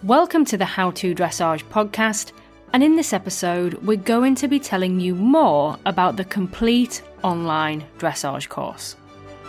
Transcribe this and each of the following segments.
Welcome to the How to Dressage podcast, and in this episode we're going to be telling you more about the complete online dressage course.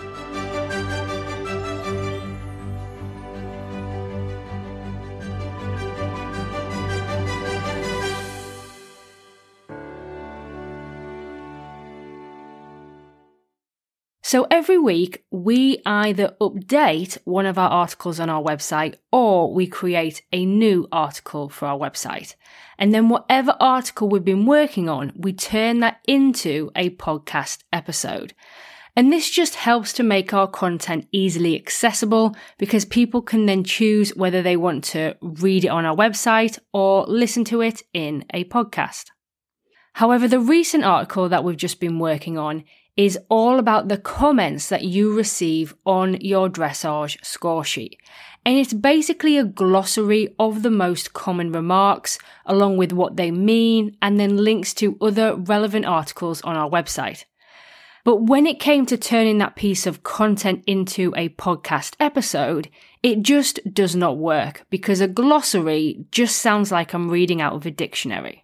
So every week, we either update one of our articles on our website or we create a new article for our website. And then whatever article we've been working on, we turn that into a podcast episode. And this just helps to make our content easily accessible because people can then choose whether they want to read it on our website or listen to it in a podcast. However, the recent article that we've just been working on is all about the comments that you receive on your dressage score sheet. And it's basically a glossary of the most common remarks, along with what they mean, and then links to other relevant articles on our website. But when it came to turning that piece of content into a podcast episode, it just does not work because a glossary just sounds like I'm reading out of a dictionary.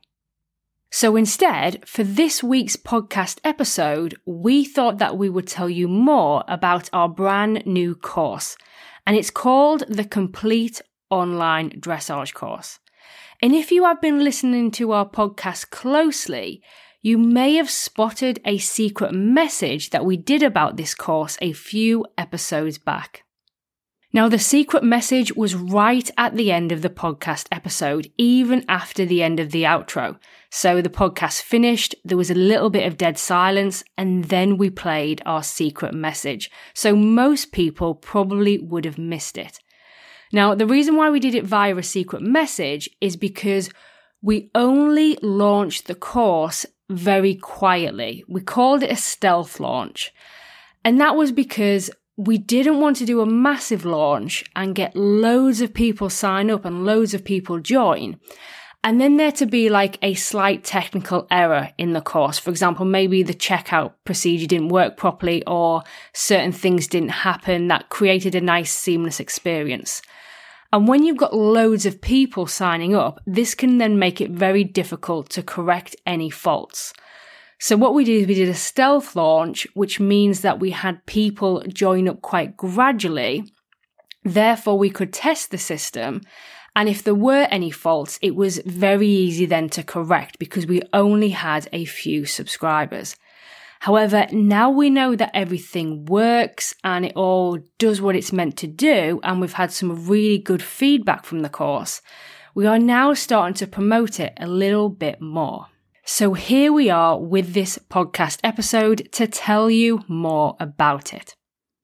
So instead, for this week's podcast episode, we thought that we would tell you more about our brand new course, and it's called the Complete Online Dressage Course. And if you have been listening to our podcast closely, you may have spotted a secret message that we did about this course a few episodes back. Now, the secret message was right at the end of the podcast episode, even after the end of the outro. So the podcast finished, there was a little bit of dead silence, and then we played our secret message. So most people probably would have missed it. Now, the reason why we did it via a secret message is because we only launched the course very quietly. We called it a stealth launch. And that was because we didn't want to do a massive launch and get loads of people sign up and loads of people join. And then there to be like a slight technical error in the course. For example, maybe the checkout procedure didn't work properly or certain things didn't happen that created a nice seamless experience. And when you've got loads of people signing up, this can then make it very difficult to correct any faults. So what we did is we did a stealth launch, which means that we had people join up quite gradually. Therefore, we could test the system. And if there were any faults, it was very easy then to correct because we only had a few subscribers. However, now we know that everything works and it all does what it's meant to do, and we've had some really good feedback from the course, we are now starting to promote it a little bit more. So here we are with this podcast episode to tell you more about it.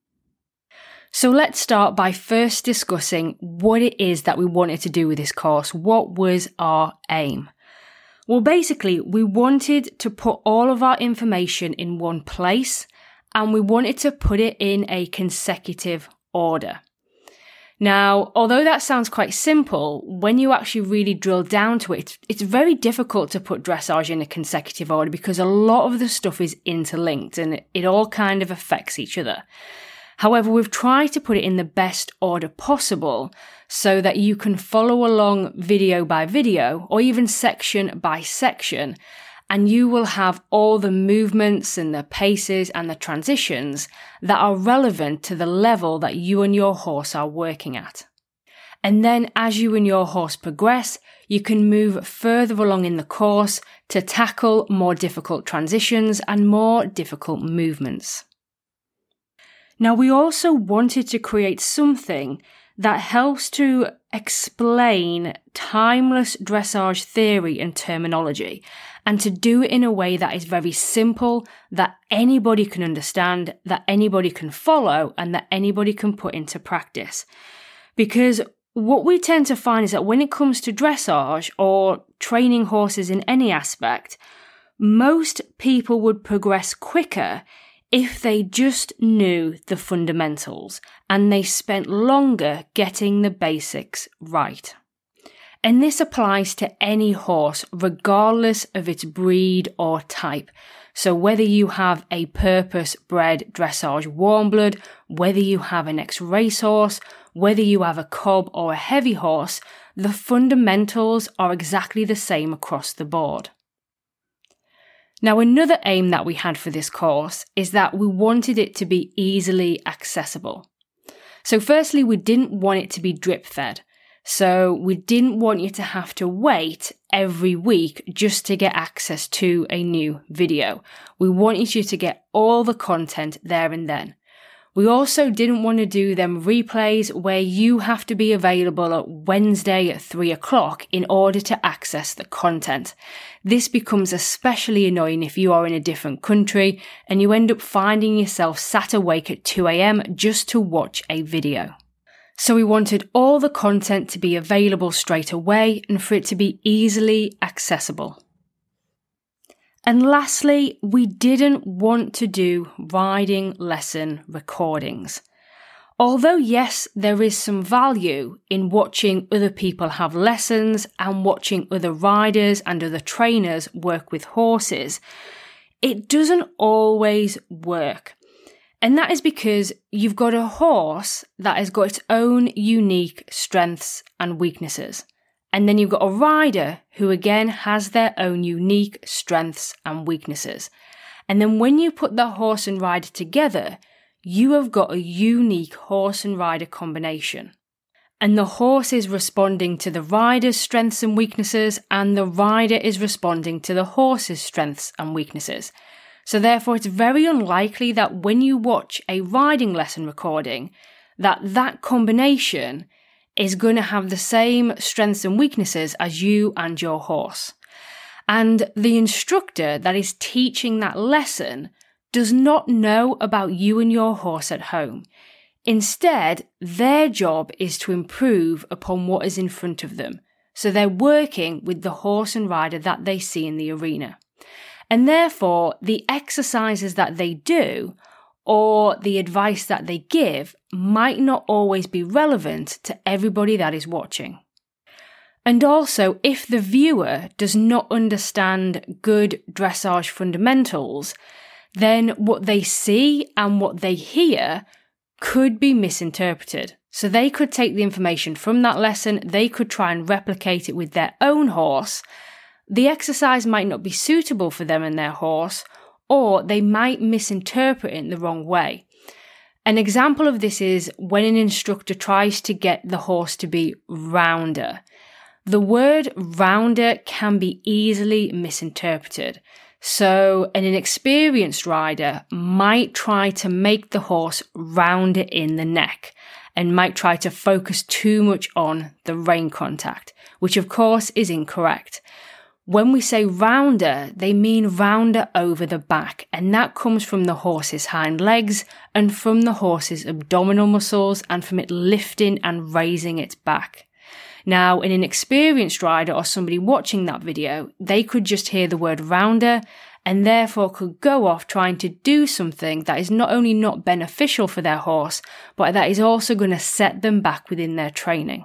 So let's start by first discussing what it is that we wanted to do with this course. What was our aim? Well, basically, we wanted to put all of our information in one place and we wanted to put it in a consecutive order. Now, although that sounds quite simple, when you actually really drill down to it, it's very difficult to put dressage in a consecutive order because a lot of the stuff is interlinked and it all kind of affects each other. However, we've tried to put it in the best order possible so that you can follow along video by video or even section by section, and you will have all the movements and the paces and the transitions that are relevant to the level that you and your horse are working at. And then as you and your horse progress, you can move further along in the course to tackle more difficult transitions and more difficult movements. Now, we also wanted to create something that helps to explain timeless dressage theory and terminology, and to do it in a way that is very simple, that anybody can understand, that anybody can follow, and that anybody can put into practice. Because what we tend to find is that when it comes to dressage or training horses in any aspect, most people would progress quicker if they just knew the fundamentals and they spent longer getting the basics right. And this applies to any horse, regardless of its breed or type. So whether you have a purpose-bred dressage warm blood, whether you have an ex-race horse, whether you have a cob or a heavy horse, the fundamentals are exactly the same across the board. Now, another aim that we had for this course is that we wanted it to be easily accessible. So firstly, we didn't want it to be drip fed. So we didn't want you to have to wait every week just to get access to a new video. We wanted you to get all the content there and then. We also didn't want to do them replays where you have to be available at Wednesday at 3 o'clock in order to access the content. This becomes especially annoying if you are in a different country and you end up finding yourself sat awake at 2 a.m. just to watch a video. So we wanted all the content to be available straight away and for it to be easily accessible. And lastly, we didn't want to do riding lesson recordings. Although yes, there is some value in watching other people have lessons and watching other riders and other trainers work with horses, it doesn't always work. And that is because you've got a horse that has got its own unique strengths and weaknesses. And then you've got a rider who again has their own unique strengths and weaknesses. And then when you put the horse and rider together, you have got a unique horse and rider combination. And the horse is responding to the rider's strengths and weaknesses, and the rider is responding to the horse's strengths and weaknesses. So therefore, it's very unlikely that when you watch a riding lesson recording, that combination is going to have the same strengths and weaknesses as you and your horse. And the instructor that is teaching that lesson does not know about you and your horse at home. Instead, their job is to improve upon what is in front of them. So they're working with the horse and rider that they see in the arena. And therefore, the exercises that they do or the advice that they give might not always be relevant to everybody that is watching. And also, if the viewer does not understand good dressage fundamentals, then what they see and what they hear could be misinterpreted. So they could take the information from that lesson, they could try and replicate it with their own horse. The exercise might not be suitable for them and their horse, or they might misinterpret it in the wrong way. An example of this is when an instructor tries to get the horse to be rounder. The word rounder can be easily misinterpreted. So an inexperienced rider might try to make the horse rounder in the neck and might try to focus too much on the rein contact, which of course is incorrect. When we say rounder, they mean rounder over the back, and that comes from the horse's hind legs and from the horse's abdominal muscles and from it lifting and raising its back. Now, an inexperienced rider or somebody watching that video, they could just hear the word rounder and therefore could go off trying to do something that is not only not beneficial for their horse, but that is also going to set them back within their training.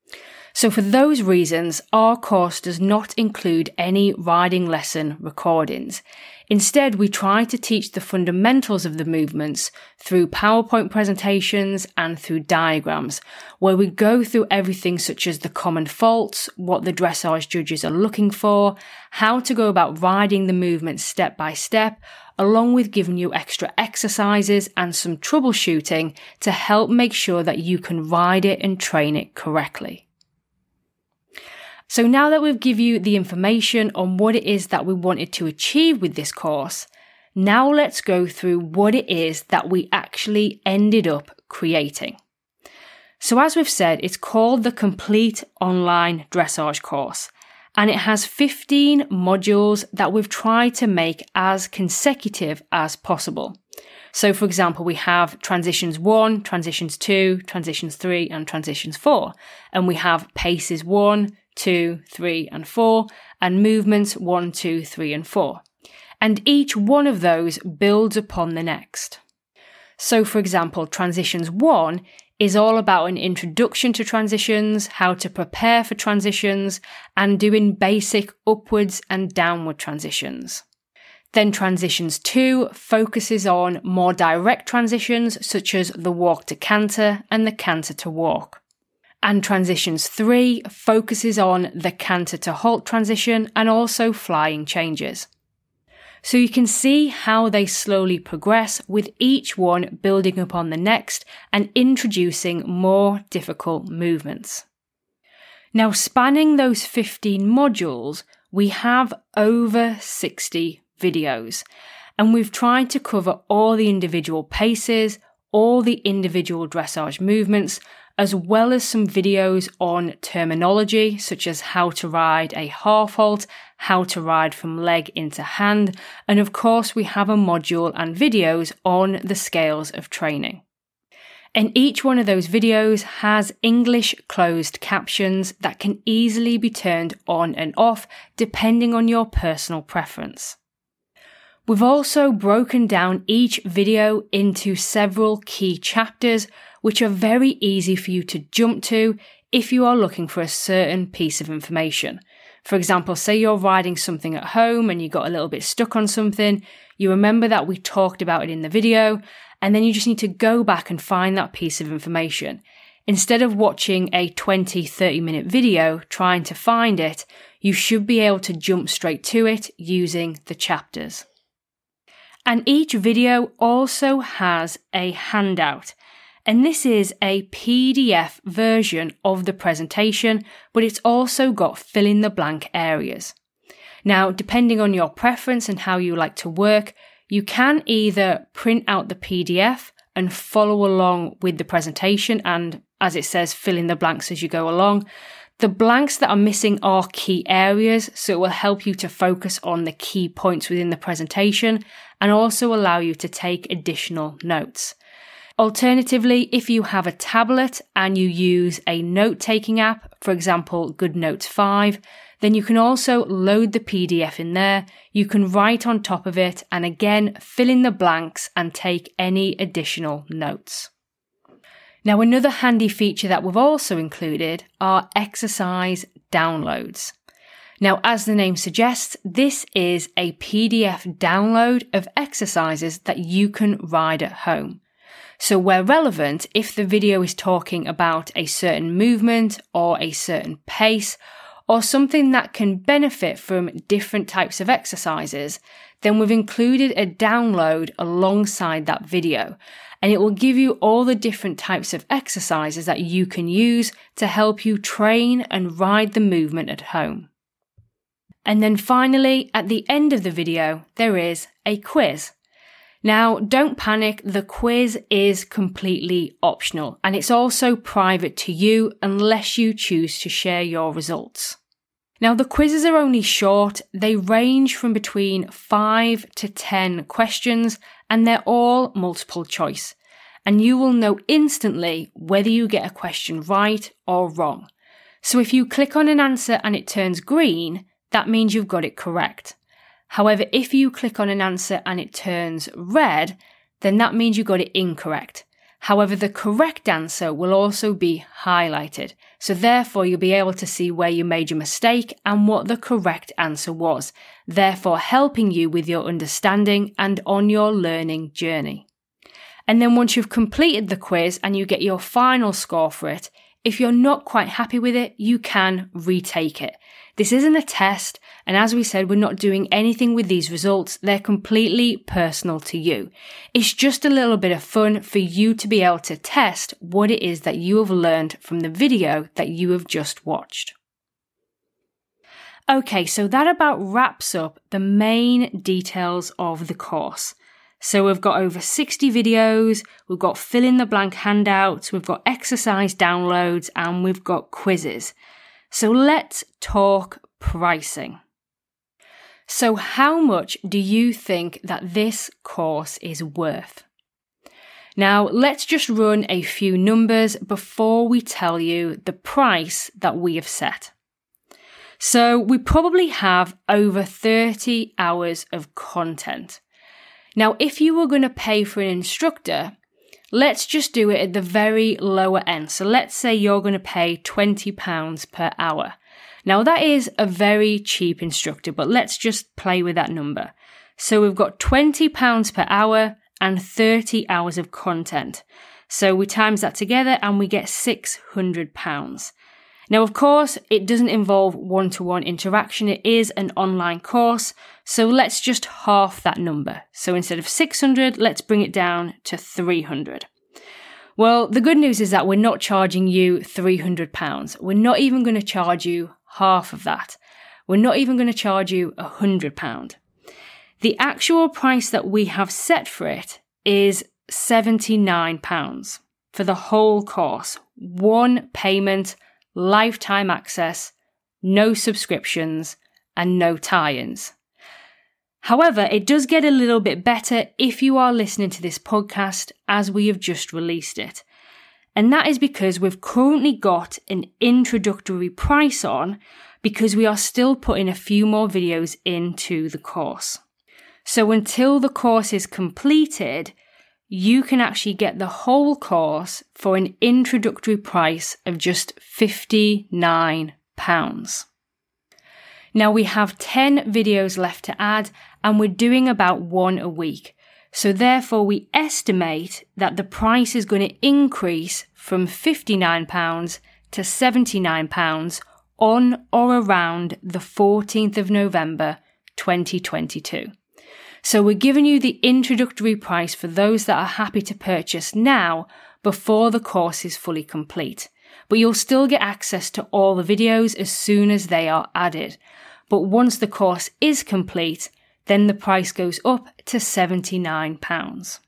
So for those reasons, our course does not include any riding lesson recordings. Instead, we try to teach the fundamentals of the movements through PowerPoint presentations and through diagrams, where we go through everything such as the common faults, what the dressage judges are looking for, how to go about riding the movement step by step, along with giving you extra exercises and some troubleshooting to help make sure that you can ride it and train it correctly. So now that we've given you the information on what it is that we wanted to achieve with this course, now let's go through what it is that we actually ended up creating. So as we've said, it's called the Complete Online Dressage Course, and it has 15 modules that we've tried to make as consecutive as possible. So for example, we have Transitions 1, Transitions 2, Transitions 3, and Transitions 4, and we have Paces 1, 2, 3, and 4, and movements 1, 2, 3, and 4. And each one of those builds upon the next. So for example, Transitions 1 is all about an introduction to transitions, how to prepare for transitions, and doing basic upwards and downward transitions. Then Transitions 2 focuses on more direct transitions such as the walk to canter and the canter to walk. And Transitions 3 focuses on the canter to halt transition and also flying changes. So you can see how they slowly progress, with each one building upon the next and introducing more difficult movements. Now, spanning those 15 modules, we have over 60 videos, and we've tried to cover all the individual paces, all the individual dressage movements, as well as some videos on terminology such as how to ride a half halt, how to ride from leg into hand, and of course we have a module and videos on the scales of training. And each one of those videos has English closed captions that can easily be turned on and off depending on your personal preference. We've also broken down each video into several key chapters, which are very easy for you to jump to if you are looking for a certain piece of information. For example, say you're riding something at home and you got a little bit stuck on something, you remember that we talked about it in the video, and then you just need to go back and find that piece of information. Instead of watching a 20-30 minute video trying to find it, you should be able to jump straight to it using the chapters. And each video also has a handout. And this is a PDF version of the presentation, but it's also got fill in the blank areas. Now, depending on your preference and how you like to work, you can either print out the PDF and follow along with the presentation and, as it says, fill in the blanks as you go along. The blanks that are missing are key areas, so it will help you to focus on the key points within the presentation and also allow you to take additional notes. Alternatively, if you have a tablet and you use a note-taking app, for example, GoodNotes 5, then you can also load the PDF in there. You can write on top of it and again, fill in the blanks and take any additional notes. Now, another handy feature that we've also included are exercise downloads. Now, as the name suggests, this is a PDF download of exercises that you can ride at home. So where relevant, if the video is talking about a certain movement or a certain pace or something that can benefit from different types of exercises, then we've included a download alongside that video, and it will give you all the different types of exercises that you can use to help you train and ride the movement at home. And then finally, at the end of the video, there is a quiz. Now, don't panic, the quiz is completely optional and it's also private to you unless you choose to share your results. Now, the quizzes are only short, they range from between 5 to 10 questions and they're all multiple choice. And you will know instantly whether you get a question right or wrong. So if you click on an answer and it turns green, that means you've got it correct. However, if you click on an answer and it turns red, then that means you got it incorrect. However, the correct answer will also be highlighted. So therefore, you'll be able to see where you made your mistake and what the correct answer was, therefore helping you with your understanding and on your learning journey. And then once you've completed the quiz and you get your final score for it, if you're not quite happy with it, you can retake it. This isn't a test, and as we said, we're not doing anything with these results. They're completely personal to you. It's just a little bit of fun for you to be able to test what it is that you have learned from the video that you have just watched. Okay, so that about wraps up the main details of the course. So we've got over 60 videos, we've got fill in the blank handouts, we've got exercise downloads, and we've got quizzes. So let's talk pricing. So how much do you think that this course is worth? Now, let's just run a few numbers before we tell you the price that we have set. So we probably have over 30 hours of content. Now, if you were going to pay for an instructor, let's just do it at the very lower end. So let's say you're going to pay £20 per hour. Now that is a very cheap instructor, but let's just play with that number. So we've got £20 per hour and 30 hours of content. So we times that together and we get £600. Now, of course, it doesn't involve one-to-one interaction. It is an online course. So let's just half that number. So instead of 600, let's bring it down to 300. Well, the good news is that we're not charging you £300. We're not even going to charge you half of that. We're not even going to charge you £100. The actual price that we have set for it is £79 for the whole course. One payment, lifetime access, no subscriptions, and no tie-ins. However, it does get a little bit better if you are listening to this podcast as we have just released it. And that is because we've currently got an introductory price on because we are still putting a few more videos into the course. So until the course is completed, you can actually get the whole course for an introductory price of just £59. Now we have 10 videos left to add and we're doing about one a week. So therefore we estimate that the price is going to increase from £59 to £79 on or around the 14th of November 2022. So we're giving you the introductory price for those that are happy to purchase now before the course is fully complete. But you'll still get access to all the videos as soon as they are added. But once the course is complete, then the price goes up to £79.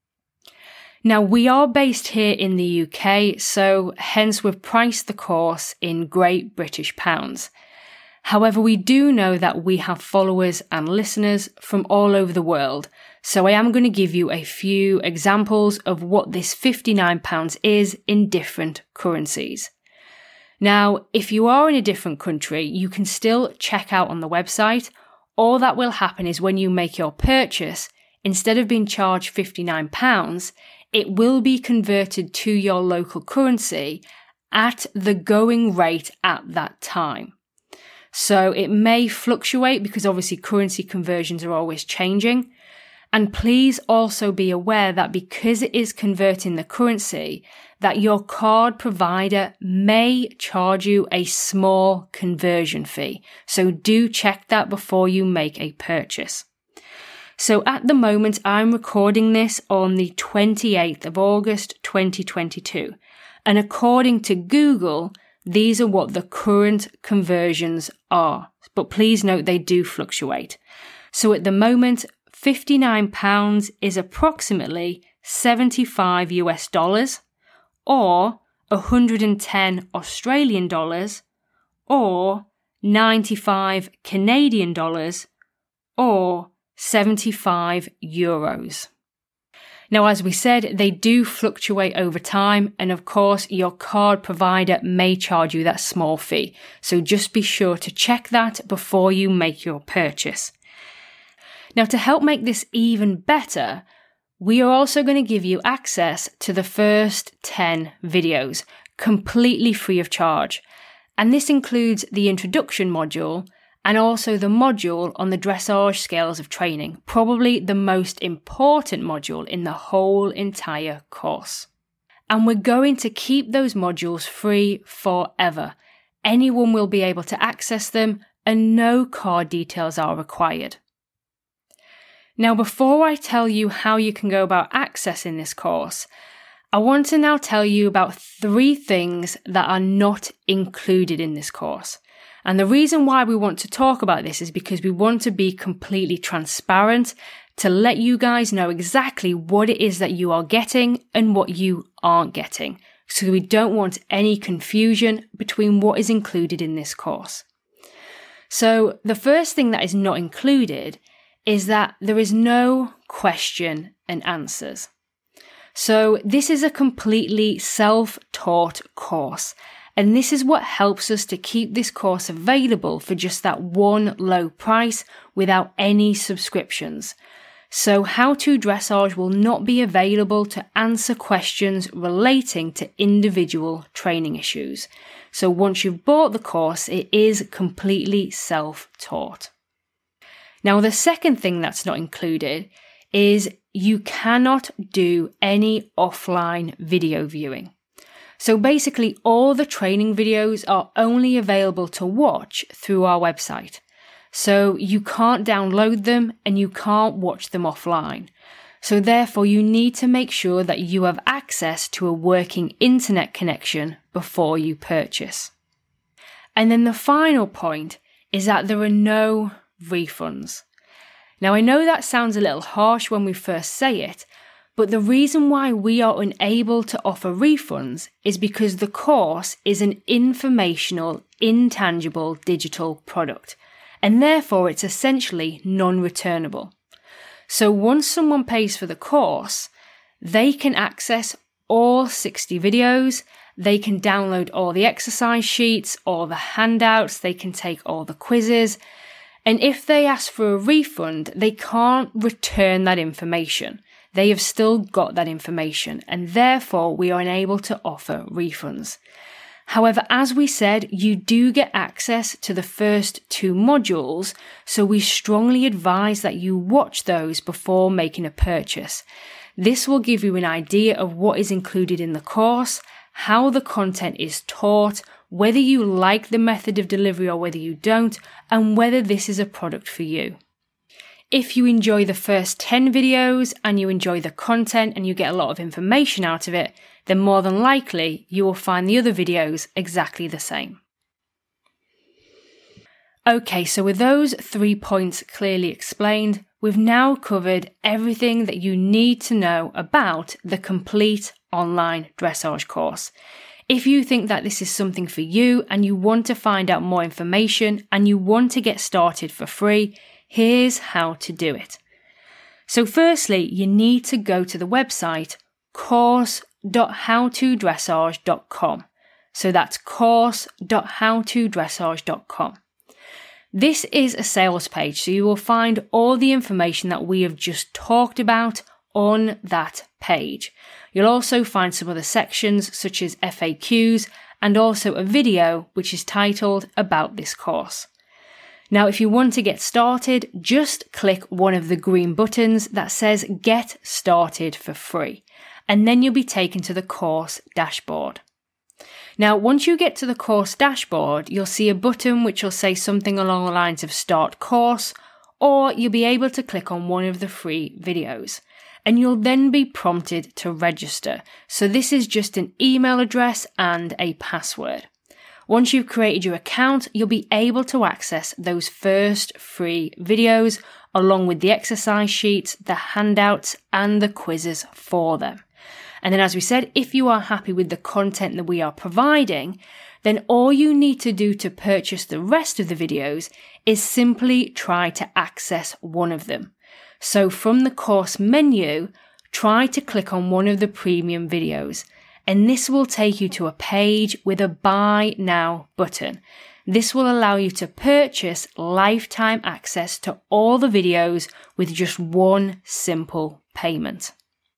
Now we are based here in the UK, so hence we've priced the course in Great British pounds. However, we do know that we have followers and listeners from all over the world, so I am going to give you a few examples of what this £59 is in different currencies. Now, if you are in a different country, you can still check out on the website. All that will happen is when you make your purchase, instead of being charged £59, it will be converted to your local currency at the going rate at that time. So it may fluctuate because obviously currency conversions are always changing. And please also be aware that because it is converting the currency, that your card provider may charge you a small conversion fee. So do check that before you make a purchase. So at the moment, I'm recording this on the 28th of August, 2022. And according to Google, these are what the current conversions are. But please note they do fluctuate. So at the moment, £59 is approximately 75 US dollars or 110 Australian dollars or 95 Canadian dollars or 75 euros. Now, as we said, they do fluctuate over time, and of course, your card provider may charge you that small fee. So just be sure to check that before you make your purchase. Now, to help make this even better, we are also going to give you access to the first 10 videos, completely free of charge. And this includes the introduction module and also the module on the dressage scales of training, probably the most important module in the whole entire course. And we're going to keep those modules free forever. Anyone will be able to access them and no card details are required. Now, before I tell you how you can go about accessing this course, I want to now tell you about 3 things that are not included in this course. And the reason why we want to talk about this is because we want to be completely transparent to let you guys know exactly what it is that you are getting and what you aren't getting. So we don't want any confusion between what is included in this course. So the first thing that is not included is that there is no question and answers. So this is a completely self-taught course, and this is what helps us to keep this course available for just that one low price without any subscriptions. So How to Dressage will not be available to answer questions relating to individual training issues. So once you've bought the course, it is completely self-taught. Now, the second thing that's not included is you cannot do any offline video viewing. So basically, all the training videos are only available to watch through our website. So you can't download them and you can't watch them offline. So therefore, you need to make sure that you have access to a working internet connection before you purchase. And then the final point is that there are no refunds. Now, I know that sounds a little harsh when we first say it, but the reason why we are unable to offer refunds is because the course is an informational, intangible digital product, and therefore it's essentially non-returnable. So once someone pays for the course, they can access all 60 videos, they can download all the exercise sheets, all the handouts, they can take all the quizzes, and if they ask for a refund, they can't return that information. They have still got that information, and therefore we are unable to offer refunds. However, as we said, you do get access to the first 2 modules, so we strongly advise that you watch those before making a purchase. This will give you an idea of what is included in the course, how the content is taught, whether you like the method of delivery or whether you don't, and whether this is a product for you. If you enjoy the first 10 videos and you enjoy the content and you get a lot of information out of it, then more than likely you will find the other videos exactly the same. Okay, so with those 3 points clearly explained, we've now covered everything that you need to know about the complete online dressage course. If you think that this is something for you and you want to find out more information and you want to get started for free, here's how to do it. So firstly, you need to go to the website course.howtodressage.com. So that's course.howtodressage.com. This is a sales page, so you will find all the information that we have just talked about on that page. You'll also find some other sections such as FAQs and also a video which is titled About This Course. Now, if you want to get started, just click one of the green buttons that says Get Started for free, and then you'll be taken to the course dashboard. Now, once you get to the course dashboard, you'll see a button which will say something along the lines of Start Course, or you'll be able to click on one of the free videos, and you'll then be prompted to register. So this is just an email address and a password. Once you've created your account, you'll be able to access those first free videos along with the exercise sheets, the handouts, and the quizzes for them. And then, as we said, if you are happy with the content that we are providing, then all you need to do to purchase the rest of the videos is simply try to access one of them. So from the course menu, try to click on one of the premium videos, and this will take you to a page with a Buy Now button. This will allow you to purchase lifetime access to all the videos with just one simple payment.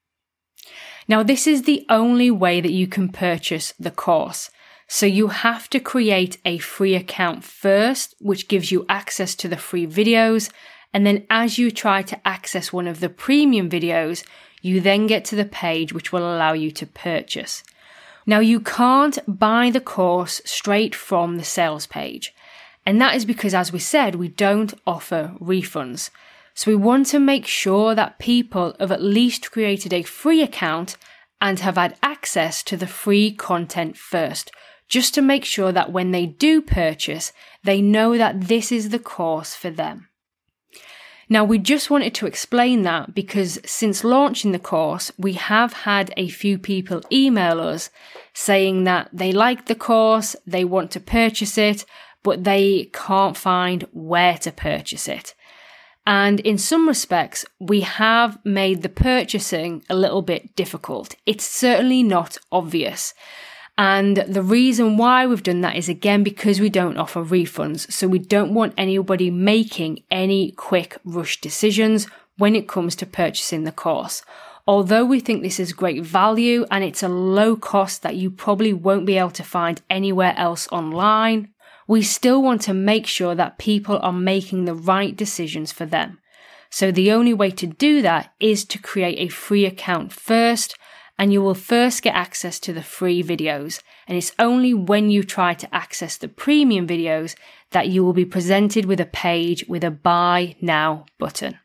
Now, this is the only way that you can purchase the course. So you have to create a free account first, which gives you access to the free videos. And then as you try to access one of the premium videos, you then get to the page which will allow you to purchase. Now, you can't buy the course straight from the sales page. And that is because, as we said, we don't offer refunds. So we want to make sure that people have at least created a free account and have had access to the free content first, just to make sure that when they do purchase, they know that this is the course for them. Now, we just wanted to explain that because since launching the course, we have had a few people email us saying that they like the course, they want to purchase it, but they can't find where to purchase it. And in some respects, we have made the purchasing a little bit difficult. It's certainly not obvious. And the reason why we've done that is, again, because we don't offer refunds. So we don't want anybody making any quick rush decisions when it comes to purchasing the course. Although we think this is great value and it's a low cost that you probably won't be able to find anywhere else online, we still want to make sure that people are making the right decisions for them. So the only way to do that is to create a free account first, and you will first get access to the free videos. And it's only when you try to access the premium videos that you will be presented with a page with a Buy Now button.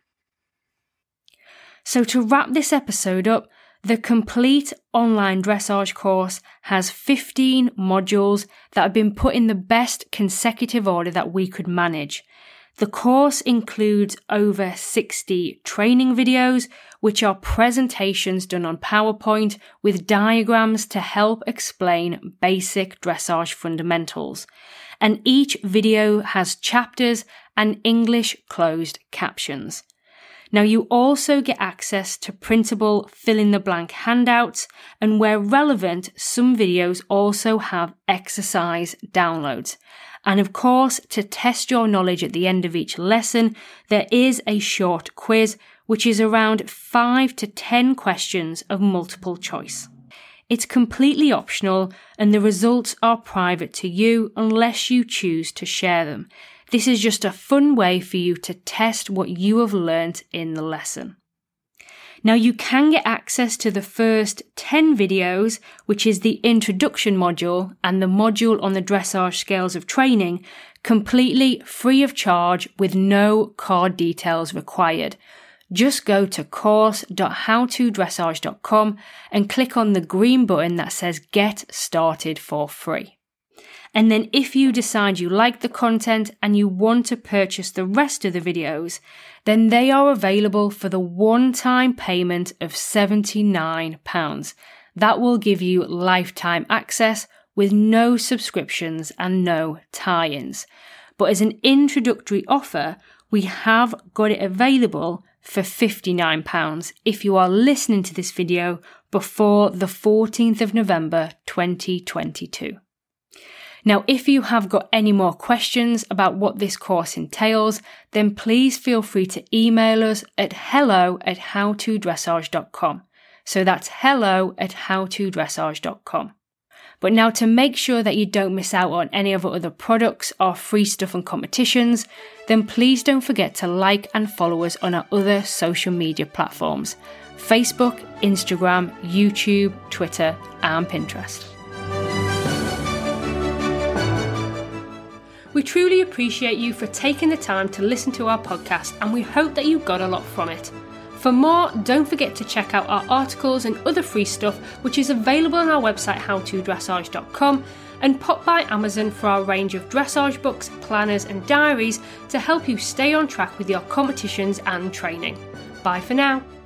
So to wrap this episode up, the complete online dressage course has 15 modules that have been put in the best consecutive order that we could manage. The course includes over 60 training videos, which are presentations done on PowerPoint with diagrams to help explain basic dressage fundamentals. And each video has chapters and English closed captions. Now, you also get access to printable fill-in-the-blank handouts, and where relevant, some videos also have exercise downloads. And of course, to test your knowledge at the end of each lesson, there is a short quiz, which is around 5 to 10 questions of multiple choice. It's completely optional, and the results are private to you unless you choose to share them. This is just a fun way for you to test what you have learnt in the lesson. Now, you can get access to the first 10 videos, which is the introduction module and the module on the dressage scales of training, completely free of charge with no card details required. Just go to course.howtodressage.com and click on the green button that says Get Started for free. And then if you decide you like the content and you want to purchase the rest of the videos, then they are available for the one-time payment of £79. That will give you lifetime access with no subscriptions and no tie-ins. But as an introductory offer, we have got it available for £59 if you are listening to this video before the 14th of November 2022. Now, if you have got any more questions about what this course entails, then please feel free to email us at hello@howtodressage.com. So that's hello@howtodressage.com. But now, to make sure that you don't miss out on any of our other products, our free stuff and competitions, then please don't forget to like and follow us on our other social media platforms: Facebook, Instagram, YouTube, Twitter, and Pinterest. We truly appreciate you for taking the time to listen to our podcast, and we hope that you got a lot from it. For more, don't forget to check out our articles and other free stuff, which is available on our website howtodressage.com, and pop by Amazon for our range of dressage books, planners and diaries to help you stay on track with your competitions and training. Bye for now.